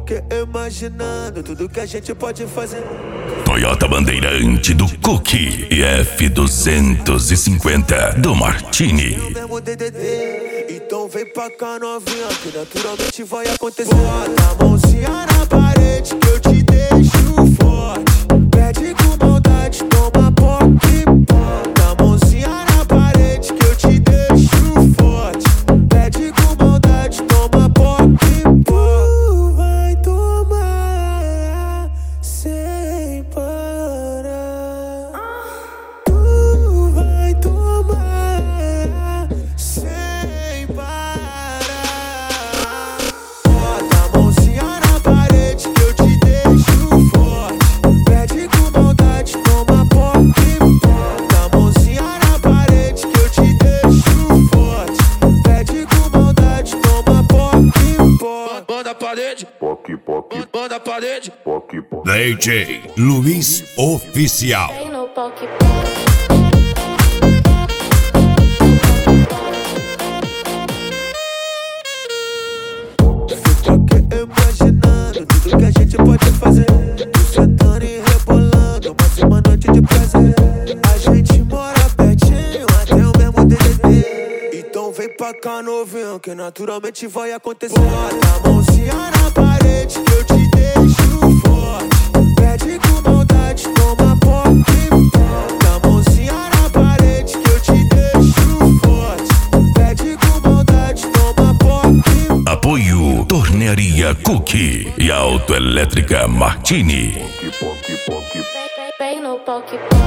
poker imaginando tudo que a gente pode fazer. Toyota Bandeirante do Cookie e F250 do Martini. Eu mesmo DDD, então vem pra cá novinha, que naturalmente vai acontecer. Bota a mãozinha na parede que eu te deixo forte. Pede com maldade, toma poque. Bota a mãozinha na parede que eu te deixo forte. Pede com maldade, toma poque. Tu vai tomar sem parar. Tu vai tomar sem parar. Bota a mãozinha na parede que eu te deixo forte. Pede com maldade, toma poque. Bota a mãozinha na parede que eu te deixo forte. Pede com maldade, toma poque. Banda a parede, Poque, poque, banda a parede. poque, poque. DJ Luiz Oficial. Vem no poke. Fica aqui imaginando tudo que a gente pode fazer. Tu sentando e rebolando, mais uma noite de prazer. A gente mora pertinho, até o mesmo DDD. Então vem pra cá novinho, que naturalmente vai acontecer. Bota a mãozinha na parede que eu te deixo forte. Pede com maldade, toma poque. Bota a mãozinha na parede que eu te deixo forte. Pede com maldade, toma poque. Apoio Tornearia Cookie e Autoelétrica Martini. Poque, poque, poque. Vem no poke.